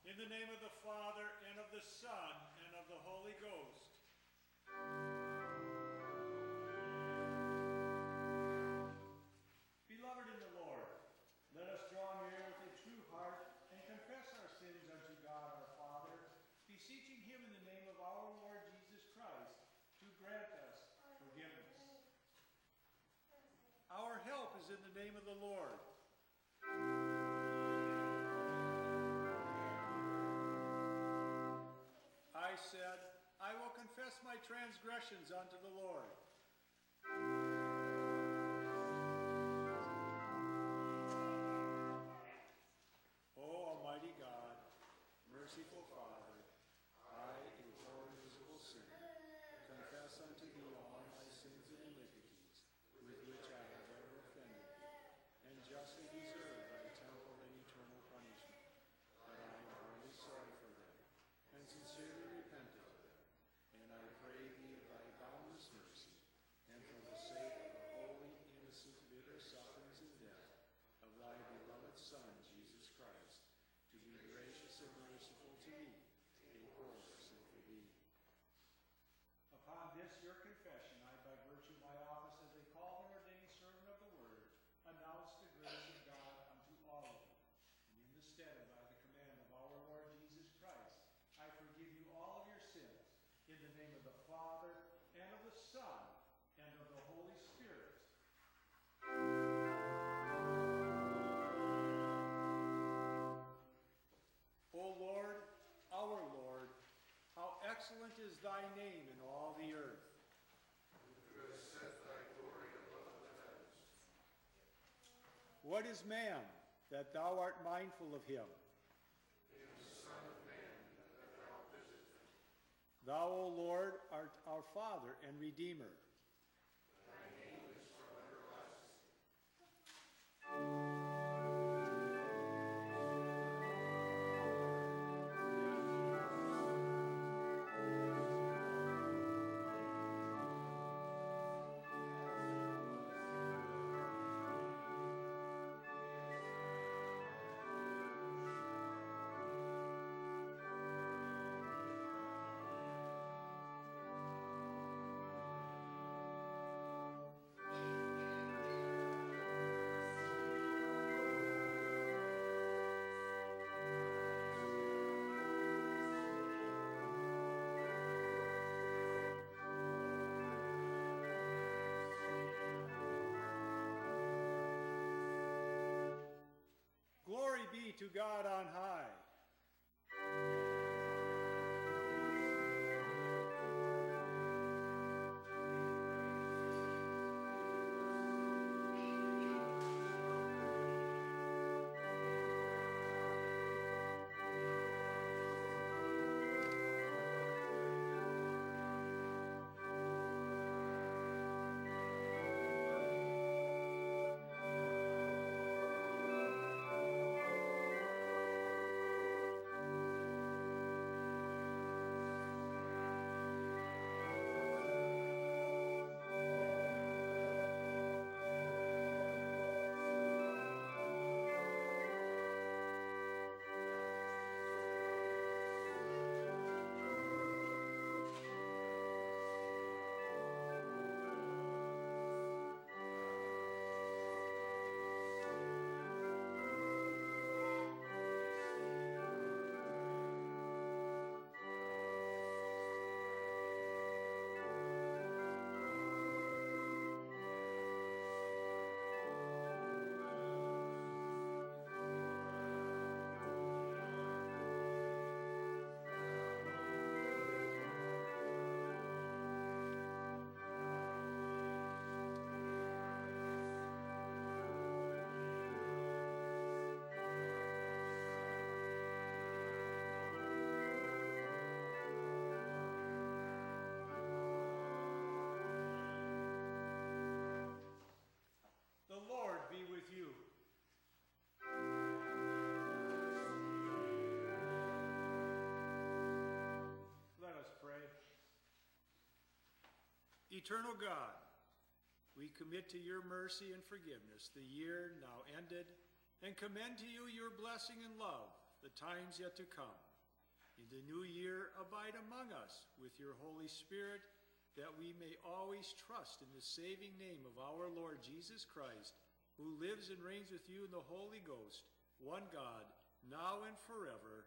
In the name of the Father, and of the Son, and of the Holy Ghost. Beloved in the Lord, let us draw near with a true heart and confess our sins unto God our Father, beseeching him in the name of our Lord Jesus Christ to grant us forgiveness. Our help is in the name of the Lord. I said, I will confess my transgressions unto the Lord. O Almighty God, merciful Father, I, a poor miserable sinner, confess unto thee all my sins and iniquities, with which I have ever offended thee, and justly deserve thy temporal and eternal punishment. But I am heartily sorry for them, and sincerely repented of them. And I pray thee of thy boundless mercy, and for the sake of the holy, innocent, bitter sufferings and death of thy beloved Son, Jesus Christ, to be gracious and merciful to me, a poor sinful being. Upon this your confession, I, by virtue of my office as a called and ordained servant of the Word, announce the grace of God unto all of you. And in the stead of by the command of our Lord Jesus Christ, I forgive you all of your sins, in the name of the Father, and of the Son, and of the Holy Spirit. O Lord, our Lord, how excellent is thy name in all the earth. Who has set thy glory above the heavens. What is man, that thou art mindful of him? And the Son of Man, that thou visit him. Thou, O Lord, art our Father and Redeemer. Thy name is from everlasting. Glory be to God on high. The Lord be with you. Let us pray. Eternal God, we commit to your mercy and forgiveness the year now ended, and commend to you your blessing and love, the times yet to come. the new year, abide among us with your Holy Spirit, that we may always trust in the saving name of our Lord Jesus Christ, who lives and reigns with you in the Holy Ghost, one God, now and forever.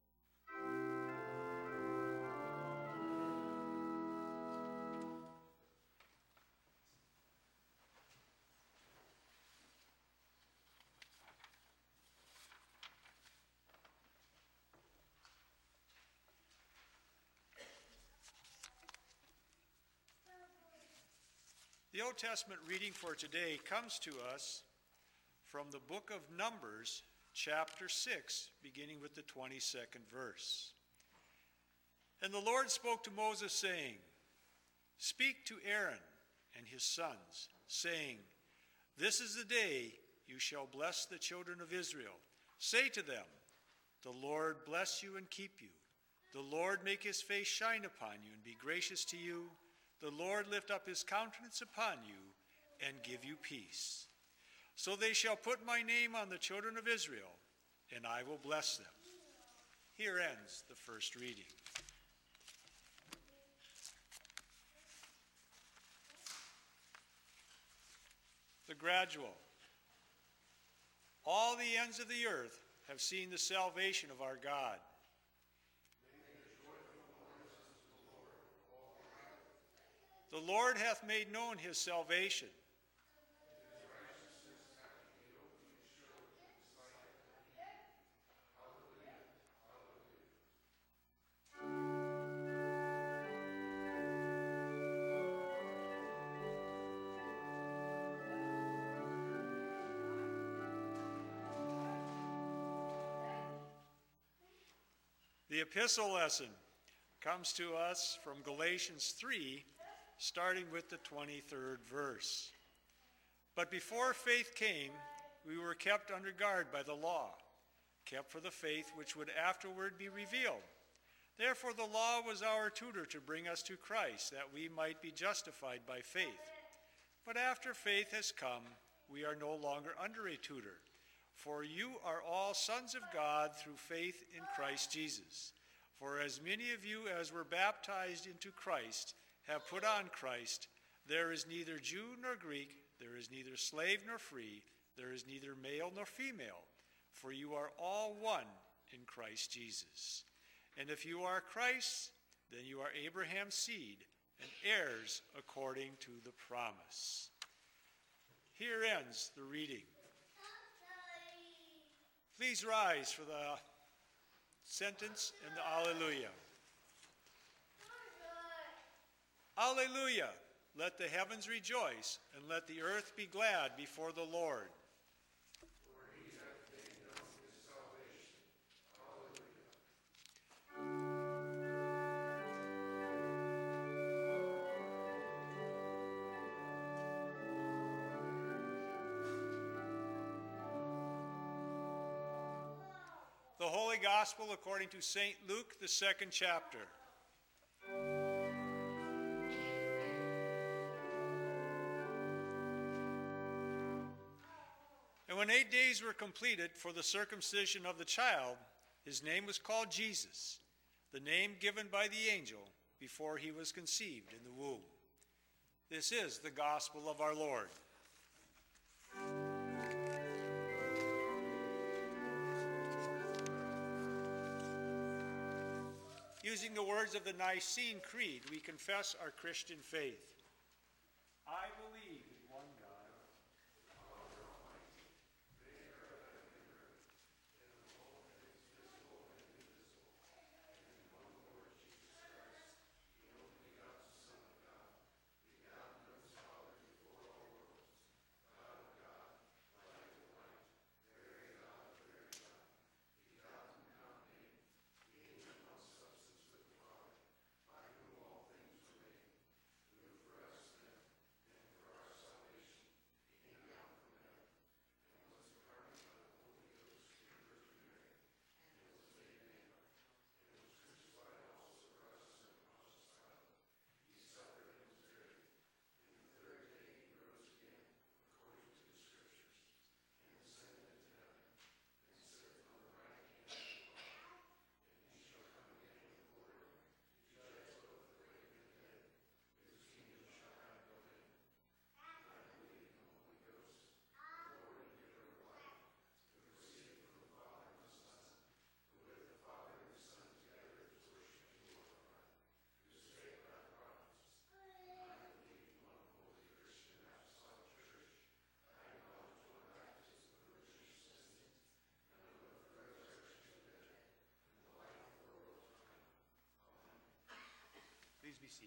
The Old Testament reading for today comes to us from the book of Numbers, chapter 6, beginning with the 22nd verse. And the Lord spoke to Moses, saying, Speak to Aaron and his sons, saying, This is the day you shall bless the children of Israel. Say to them, The Lord bless you and keep you. The Lord make his face shine upon you and be gracious to you. The Lord lift up his countenance upon you and give you peace. So they shall put my name on the children of Israel, and I will bless them. Here ends the first reading. The gradual. All the ends of the earth have seen the salvation of our God. The Lord hath made known his salvation. The epistle lesson comes to us from Galatians 3, starting with the 23rd verse. But before faith came, we were kept under guard by the law, kept for the faith which would afterward be revealed. Therefore the law was our tutor to bring us to Christ, that we might be justified by faith. But after faith has come, we are no longer under a tutor. For you are all sons of God through faith in Christ Jesus. For as many of you as were baptized into Christ have put on Christ. There is neither Jew nor Greek, there is neither slave nor free, there is neither male nor female, for you are all one in Christ Jesus. And if you are Christ's, then you are Abraham's seed and heirs according to the promise. Here ends the reading. Please rise for the sentence and the Alleluia. Alleluia! Let the heavens rejoice, and let the earth be glad before the Lord. For he hath made known his salvation. Alleluia. The Holy Gospel according to St. Luke, the 2nd chapter. And when 8 days were completed for the circumcision of the child, his name was called Jesus, the name given by the angel before he was conceived in the womb. This is the gospel of our Lord. Using the words of the Nicene Creed, we confess our Christian faith. I believe in one God. be seated.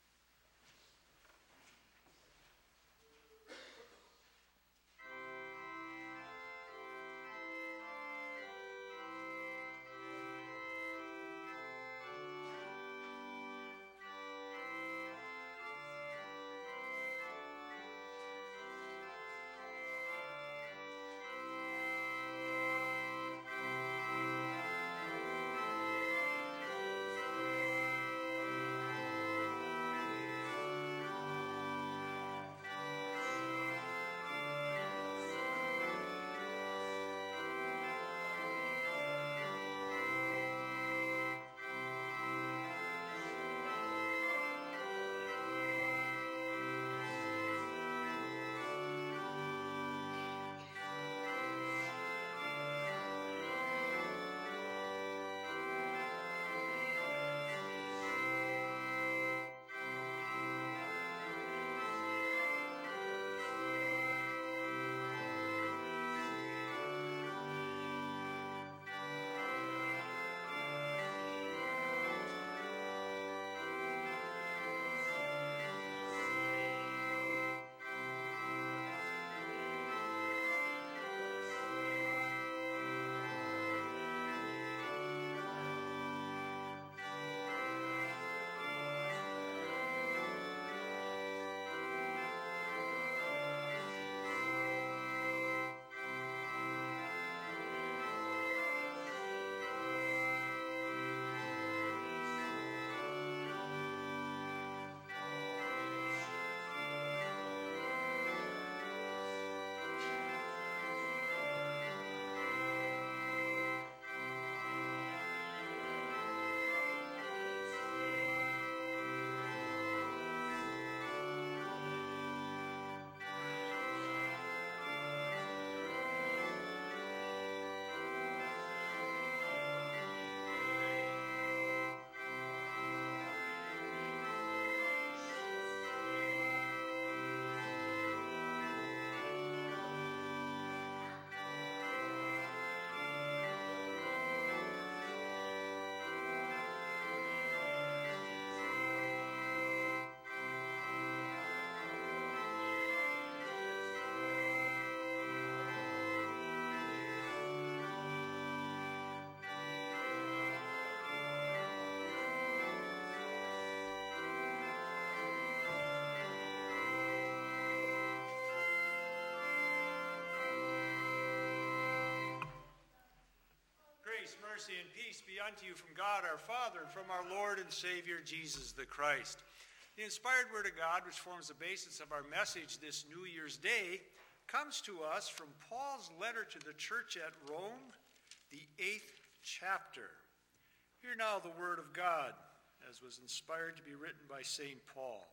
Grace, mercy, and peace be unto you from God our Father and from our Lord and Savior Jesus the Christ. The inspired Word of God, which forms the basis of our message this New Year's Day, comes to us from Paul's letter to the church at Rome, the 8th chapter. Hear now the Word of God, as was inspired to be written by St. Paul.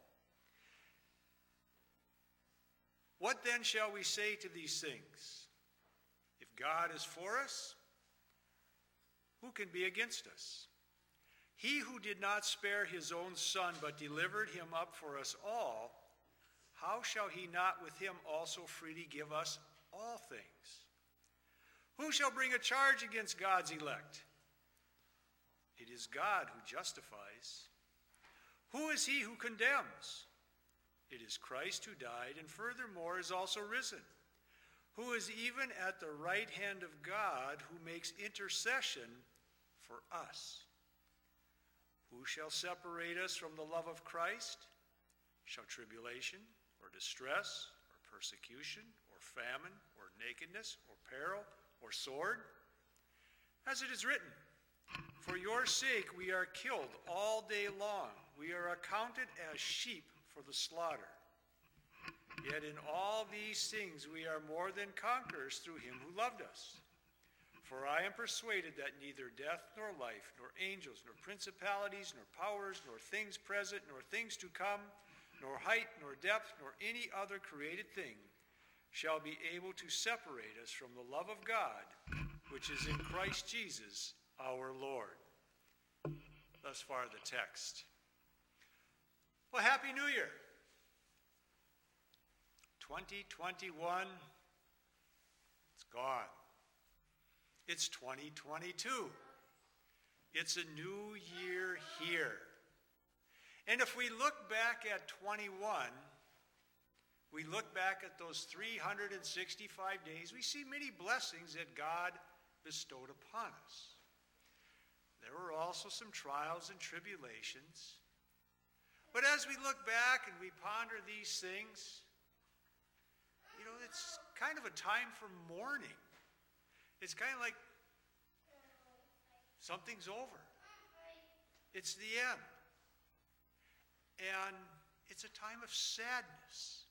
What then shall we say to these things? If God is for us, who can be against us? He who did not spare his own son, but delivered him up for us all, how shall he not with him also freely give us all things? Who shall bring a charge against God's elect? It is God who justifies. Who is he who condemns? It is Christ who died, and furthermore is also risen, who is even at the right hand of God, who makes intercession for us. Who shall separate us from the love of Christ? Shall tribulation, or distress, or persecution, or famine, or nakedness, or peril, or sword? As it is written, for your sake we are killed all day long. We are accounted as sheep for the slaughter. Yet in all these things we are more than conquerors through him who loved us. For I am persuaded that neither death nor life, nor angels, nor principalities, nor powers, nor things present, nor things to come, nor height, nor depth, nor any other created thing shall be able to separate us from the love of God, which is in Christ Jesus our Lord. Thus far the text. Well, Happy New Year. 2021, it's gone. It's 2022. It's a new year here. And if we look back at 21, we look back at those 365 days, we see many blessings that God bestowed upon us. There were also some trials and tribulations. But as we look back and we ponder these things, it's kind of a time for mourning. It's kind of like something's over. It's the end. And it's a time of sadness.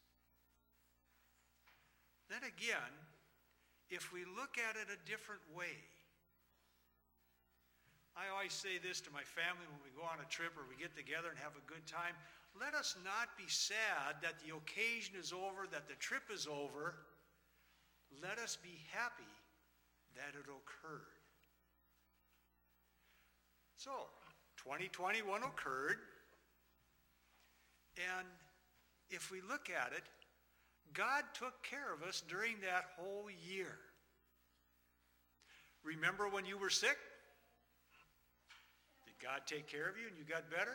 Then again, if we look at it a different way, I always say this to my family when we go on a trip or we get together and have a good time. Let us not be sad that the occasion is over, that the trip is over. Let us be happy that it occurred. So, 2021 occurred, and if we look at it, God took care of us during that whole year. Remember when you were sick? Did God take care of you and you got better?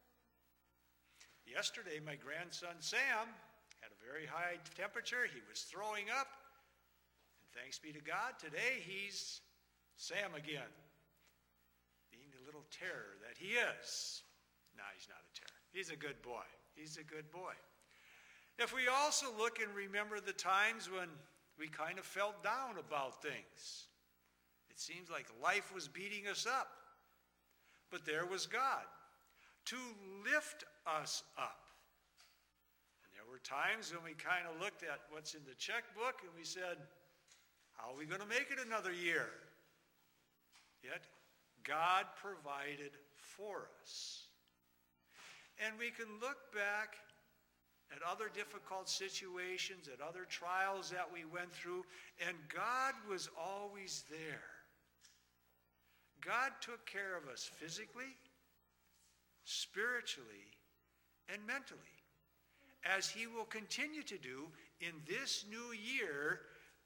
Yesterday, my grandson Sam had a very high temperature. He was throwing up. And thanks be to God, today he's Sam again, being the little terror that he is. No, he's not a terror. He's a good boy. He's a good boy. If we also look and remember the times when we kind of felt down about things, it seems like life was beating us up. But there was God to lift us up. And there were times when we kind of looked at what's in the checkbook and we said, how are we going to make it another year? Yet, God provided for us. And we can look back at other difficult situations, at other trials that we went through, and God was always there. God took care of us physically, spiritually, and mentally, as he will continue to do in this new year,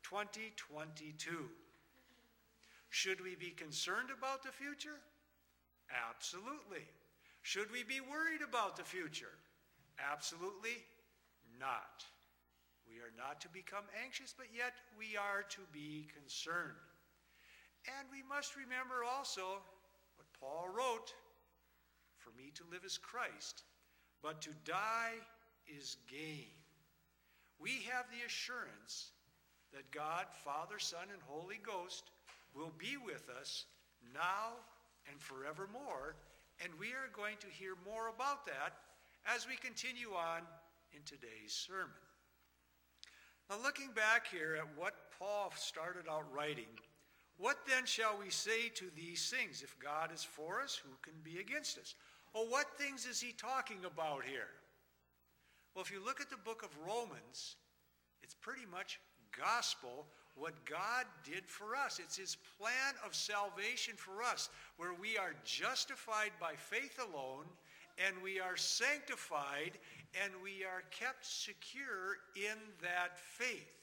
2022. Should we be concerned about the future? Absolutely. Should we be worried about the future? Absolutely not. We are not to become anxious, but yet we are to be concerned. And we must remember also what Paul wrote, for me to live is Christ, but to die is gain. We have the assurance that God, Father, Son, and Holy Ghost will be with us now and forevermore, and we are going to hear more about that as we continue on in today's sermon. Now, looking back here at what Paul started out writing, what then shall we say to these things? If God is for us, who can be against us? Well, what things is he talking about here? Well, if you look at the book of Romans, it's pretty much gospel, what God did for us. It's his plan of salvation for us, where we are justified by faith alone, and we are sanctified, and we are kept secure in that faith.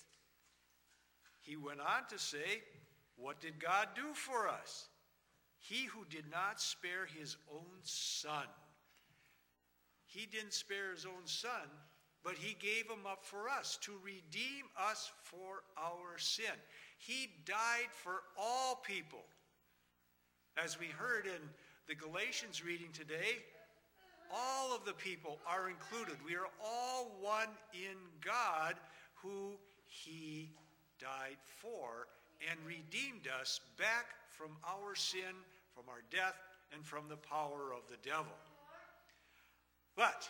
He went on to say, what did God do for us? He who did not spare his own son. He didn't spare his own son, but he gave him up for us to redeem us for our sin. He died for all people. As we heard in the Galatians reading today, all of the people are included. We are all one in God, who he died for and redeemed us back from our sin, from our death, and from the power of the devil. But,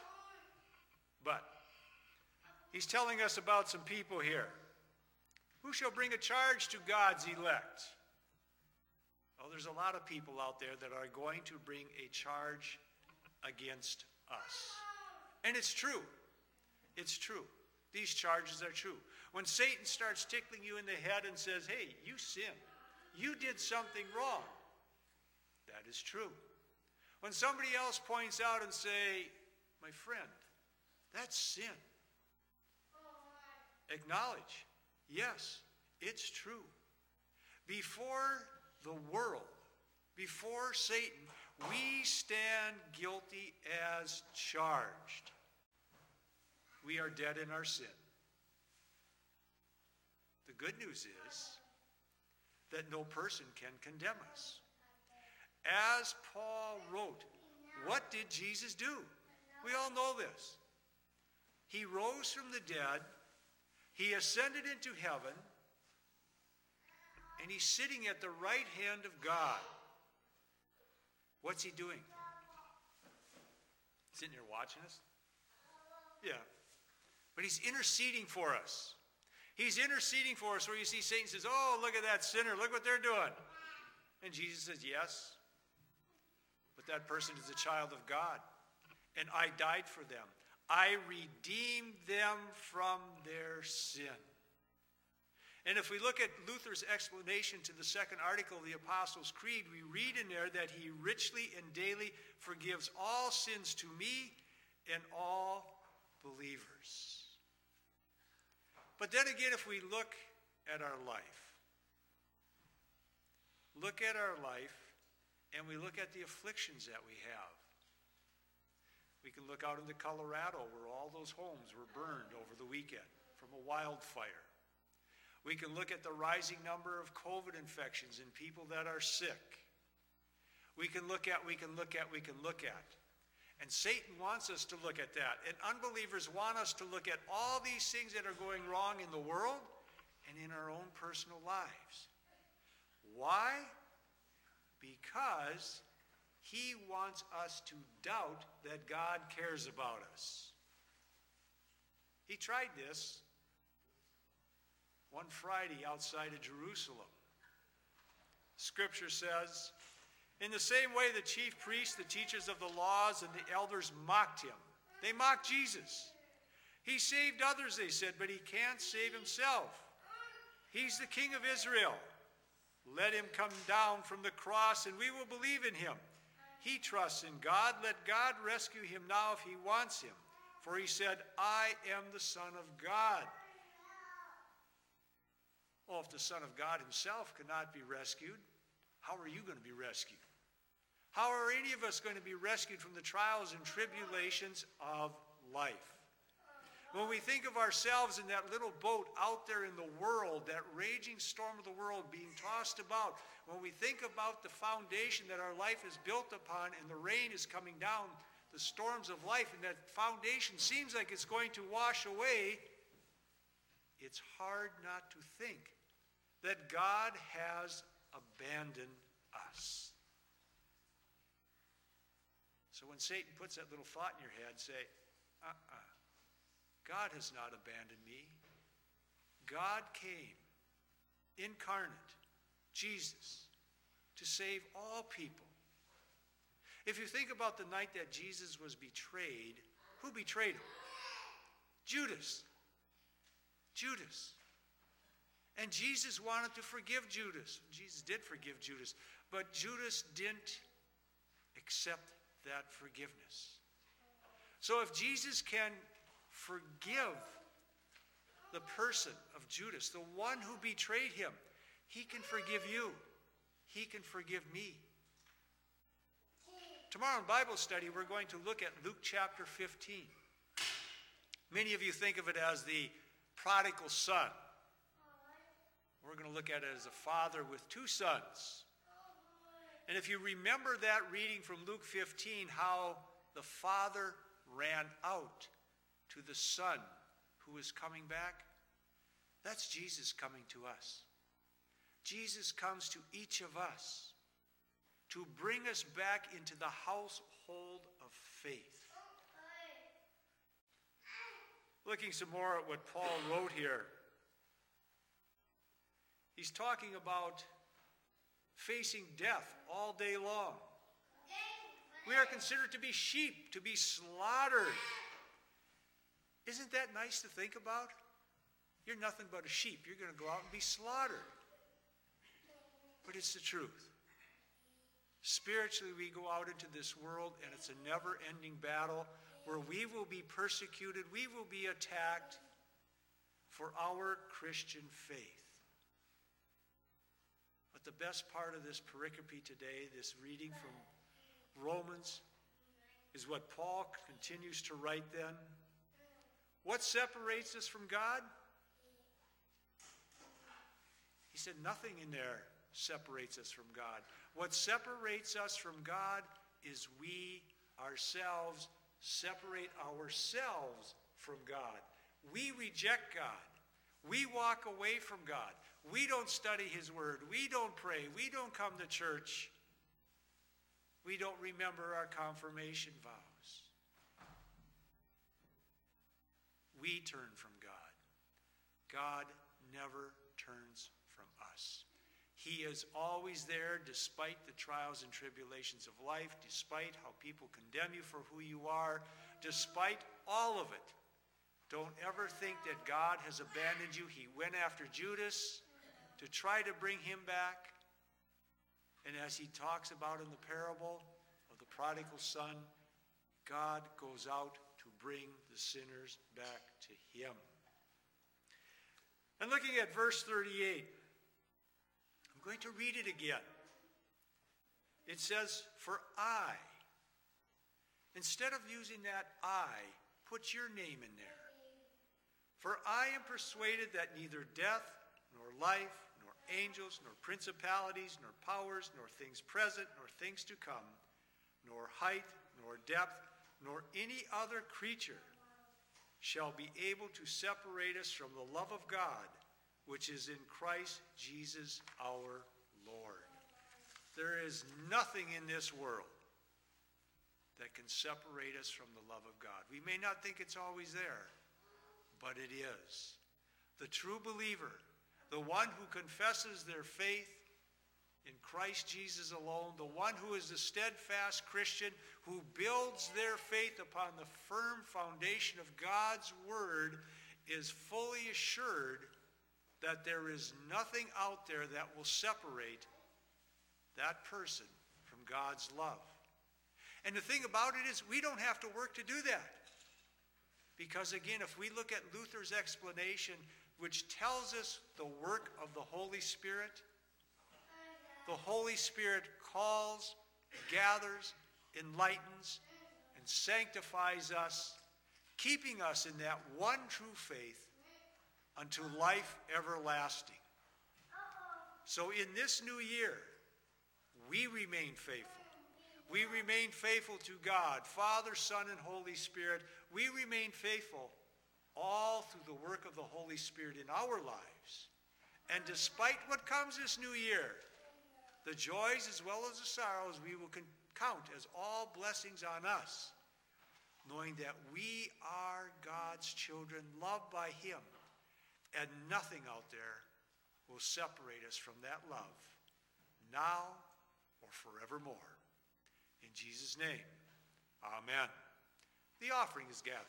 he's telling us about some people here. Who shall bring a charge to God's elect? Oh, there's a lot of people out there that are going to bring a charge against us. And it's true. It's true. These charges are true. When Satan starts tickling you in the head and says, hey, you sinned. You did something wrong. That is true. When somebody else points out and say, my friend, that's sin. Acknowledge, yes, it's true. Before the world, before Satan, we stand guilty as charged. We are dead in our sin. The good news is that no person can condemn us. As Paul wrote, what did Jesus do? We all know this. He rose from the dead, he ascended into heaven, and he's sitting at the right hand of God. What's he doing? Sitting there watching us? Yeah. But he's interceding for us. He's interceding for us where you see Satan says, oh, look at that sinner. Look what they're doing. And Jesus says, yes. But that person is a child of God. And I died for them. I redeemed them from their sin. And if we look at Luther's explanation to the second article of the Apostles' Creed, we read in there that he richly and daily forgives all sins to me and all believers. But then again, if we look at our life, and we look at the afflictions that we have, we can look out into Colorado where all those homes were burned over the weekend from a wildfire. We can look at the rising number of COVID infections in people that are sick. We can look at. And Satan wants us to look at that. And unbelievers want us to look at all these things that are going wrong in the world and in our own personal lives. Why? Because he wants us to doubt that God cares about us. He tried this one Friday outside of Jerusalem. Scripture says, in the same way the chief priests, the teachers of the laws, and the elders mocked him. They mocked Jesus. He saved others, they said, but he can't save himself. He's the King of Israel. Let him come down from the cross and we will believe in him. He trusts in God. Let God rescue him now if he wants him. For he said, I am the Son of God. Well, if the Son of God himself cannot be rescued, how are you going to be rescued? How are any of us going to be rescued from the trials and tribulations of life? When we think of ourselves in that little boat out there in the world, that raging storm of the world being tossed about, when we think about the foundation that our life is built upon and the rain is coming down, the storms of life, and that foundation seems like it's going to wash away, it's hard not to think that God has abandoned us. So when Satan puts that little thought in your head, say, God has not abandoned me. God came, incarnate, Jesus, to save all people. If you think about the night that Jesus was betrayed, who betrayed him? Judas. Judas. And Jesus wanted to forgive Judas. Jesus did forgive Judas, but Judas didn't accept that forgiveness. So if Jesus can forgive the person of Judas, the one who betrayed him, he can forgive you. He can forgive me. Tomorrow in Bible study, we're going to look at Luke chapter 15. Many of you think of it as the prodigal son. We're going to look at it as a father with two sons. And if you remember that reading from Luke 15, how the father ran out to the son who is coming back, that's Jesus coming to us. Jesus comes to each of us to bring us back into the household of faith. Looking some more at what Paul wrote here, he's talking about facing death all day long. We are considered to be sheep, to be slaughtered. Isn't that nice to think about? You're nothing but a sheep. You're going to go out and be slaughtered. But it's the truth. Spiritually, we go out into this world, and it's a never-ending battle where we will be persecuted, we will be attacked for our Christian faith. But the best part of this pericope today, this reading from Romans is what Paul continues to write then. What separates us from God? He said nothing in there separates us from God. What separates us from God is we ourselves separate ourselves from God. We reject God. We walk away from God. We don't study his word. We don't pray. We don't come to church. We don't remember our confirmation vows. We turn from God. God never turns from us. He is always there despite the trials and tribulations of life, despite how people condemn you for who you are, despite all of it. Don't ever think that God has abandoned you. He went after Judas to try to bring him back. And as he talks about in the parable of the prodigal son, God goes out to bring the sinners back to him. And looking at verse 38, I'm going to read it again. It says, for I. Instead of using that I, put your name in there. For I am persuaded that neither death, nor life, nor angels, nor principalities, nor powers, nor things present, nor things to come, nor height, nor depth, nor any other creature shall be able to separate us from the love of God, which is in Christ Jesus our Lord. There is nothing in this world that can separate us from the love of God. We may not think it's always there, but it is. The true believer, the one who confesses their faith in Christ Jesus alone, the one who is a steadfast Christian, who builds their faith upon the firm foundation of God's word, is fully assured that there is nothing out there that will separate that person from God's love. And the thing about it is, we don't have to work to do that. Because again, if we look at Luther's explanation, which tells us the work of the Holy Spirit, the Holy Spirit calls, gathers, enlightens, and sanctifies us, keeping us in that one true faith unto life everlasting. So in this new year, we remain faithful. We remain faithful to God, Father, Son, and Holy Spirit. We remain faithful all through the work of the Holy Spirit in our lives. And despite what comes this new year, the joys as well as the sorrows, we will count as all blessings on us, knowing that we are God's children, loved by him, and nothing out there will separate us from that love, now or forevermore. In Jesus' name, amen. The offering is gathered.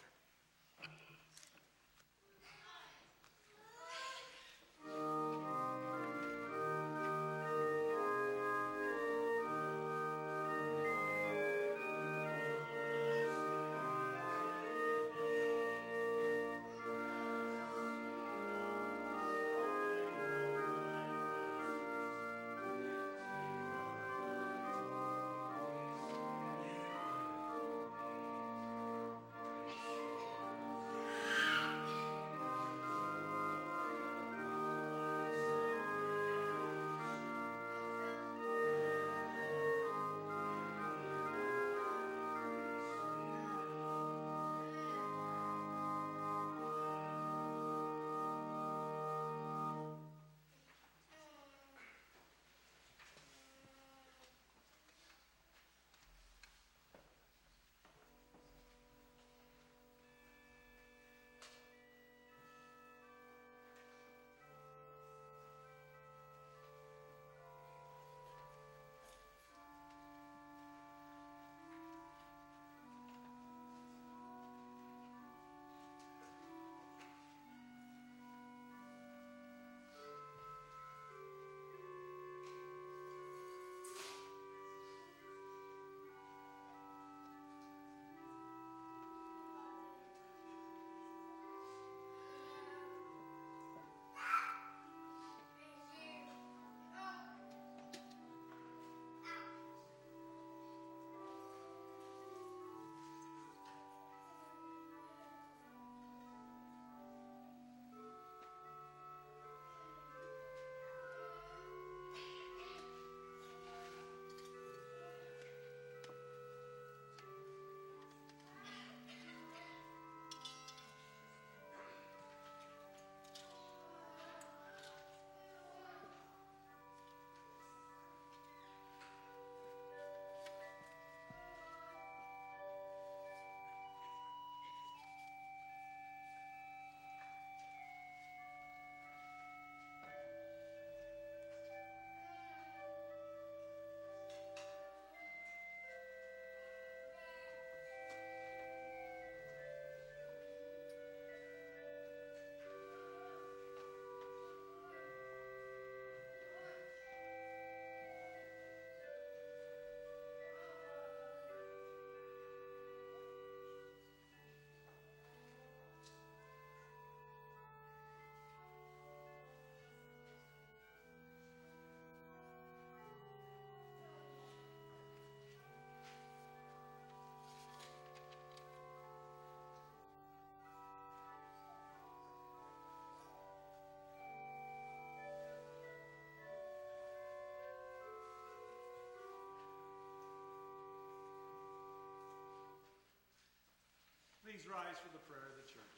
Please rise for the prayer of the church.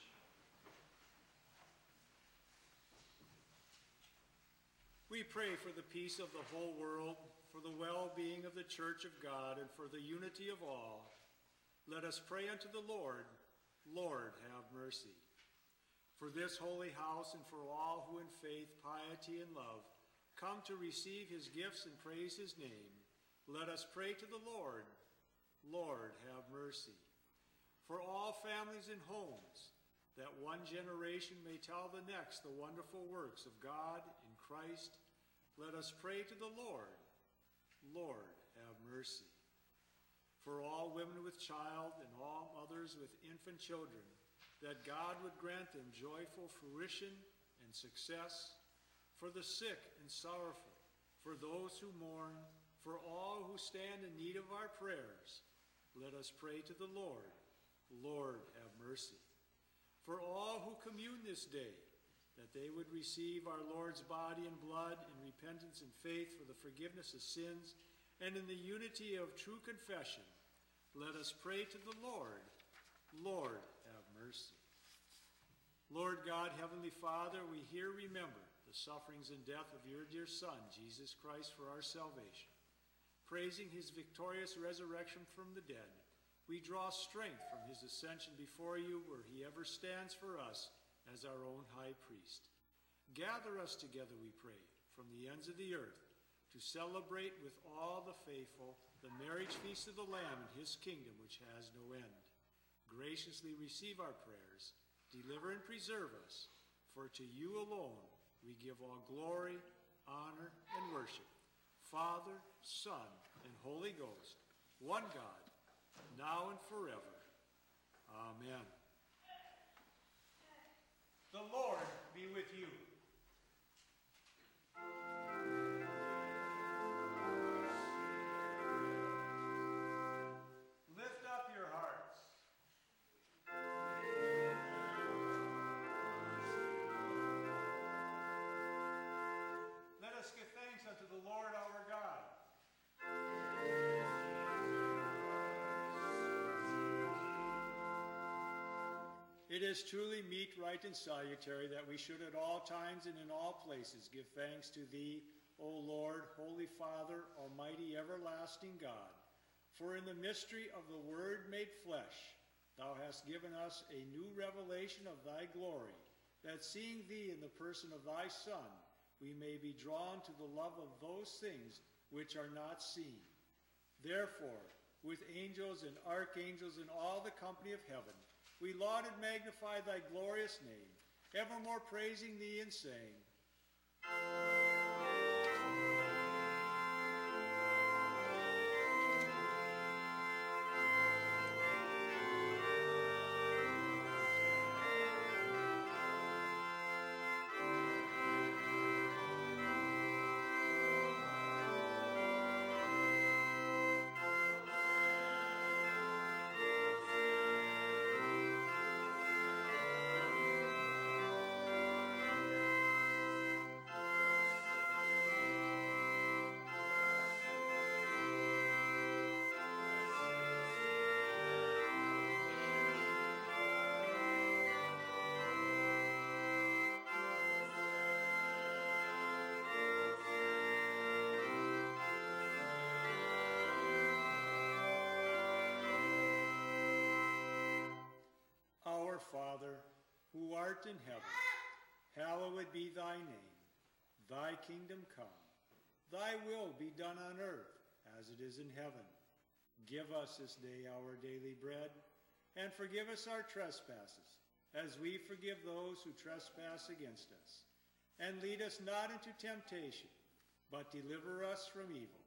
We pray for the peace of the whole world, for the well-being of the Church of God, and for the unity of all. Let us pray unto the Lord. Lord, have mercy. For this holy house and for all who in faith, piety, and love come to receive his gifts and praise his name, let us pray to the Lord. Lord, have mercy. For all families and homes, that one generation may tell the next the wonderful works of God in Christ, let us pray to the Lord. Lord, have mercy. For all women with child and all mothers with infant children, that God would grant them joyful fruition and success, for the sick and sorrowful, for those who mourn, for all who stand in need of our prayers, let us pray to the Lord. Lord, have mercy. For all who commune this day, that they would receive our Lord's body and blood in repentance and faith for the forgiveness of sins, and in the unity of true confession, let us pray to the Lord. Lord, have mercy. Lord God, Heavenly Father, we here remember the sufferings and death of your dear Son, Jesus Christ, for our salvation. Praising his victorious resurrection from the dead, we draw strength from his ascension before you, where he ever stands for us as our own high priest. Gather us together, we pray, from the ends of the earth, to celebrate with all the faithful the marriage feast of the Lamb in his kingdom, which has no end. Graciously receive our prayers, deliver and preserve us, for to you alone we give all glory, honor, and worship, Father, Son, and Holy Ghost, one God, now and forever. Amen. The Lord be with you. Lift up your hearts. Let us give thanks unto the Lord our God. It is truly meet, right, and salutary that we should at all times and in all places give thanks to thee, O Lord, Holy Father, Almighty, everlasting God. For in the mystery of the Word made flesh, thou hast given us a new revelation of thy glory, that seeing thee in the person of thy Son, we may be drawn to the love of those things which are not seen. Therefore, with angels and archangels and all the company of heaven, we laud and magnify thy glorious name, evermore praising thee and saying, Our Father, who art in heaven, hallowed be thy name. Thy kingdom come. Thy will be done on earth as it is in heaven. Give us this day our daily bread, and forgive us our trespasses, as we forgive those who trespass against us. And lead us not into temptation, but deliver us from evil.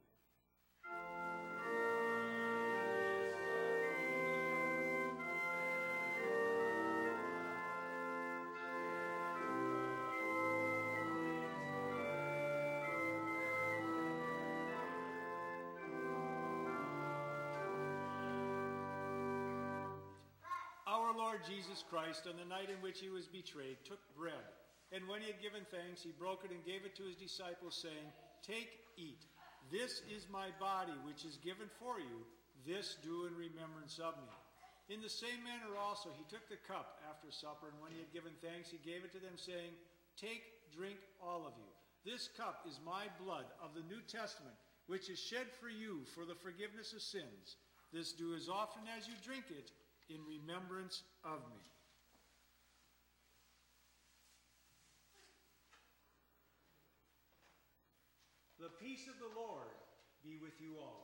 Our Lord Jesus Christ, on the night in which he was betrayed, took bread, and when he had given thanks, he broke it and gave it to his disciples, saying, Take, eat. This is my body, which is given for you. This do in remembrance of me. In the same manner also he took the cup after supper, and when he had given thanks, he gave it to them, saying, "Take, drink, all of you. This cup is my blood of the New Testament, which is shed for you for the forgiveness of sins. This do as often as you drink it in remembrance of me." The peace of the Lord be with you all.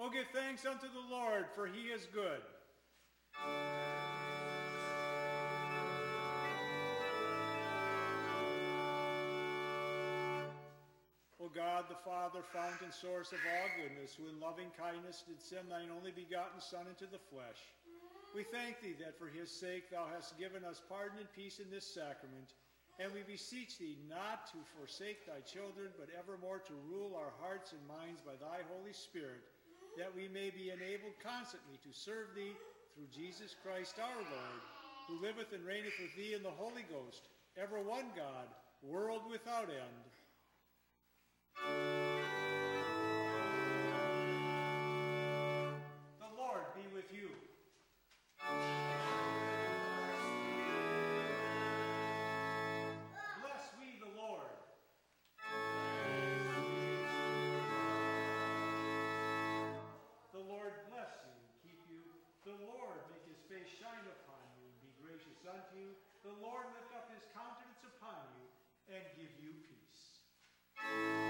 Oh, give thanks unto the Lord, for he is good. O God, the Father, fount and source of all goodness, who in loving kindness did send thine only begotten Son into the flesh, we thank thee that for his sake thou hast given us pardon and peace in this sacrament, and we beseech thee not to forsake thy children, but evermore to rule our hearts and minds by thy Holy Spirit, that we may be enabled constantly to serve thee through Jesus Christ our Lord, who liveth and reigneth with thee in the Holy Ghost, ever one God, world without end. The Lord be with you. Bless we the Lord. The Lord bless you and keep you. The Lord make his face shine upon you and be gracious unto you. The Lord lift up his countenance upon you and give you peace.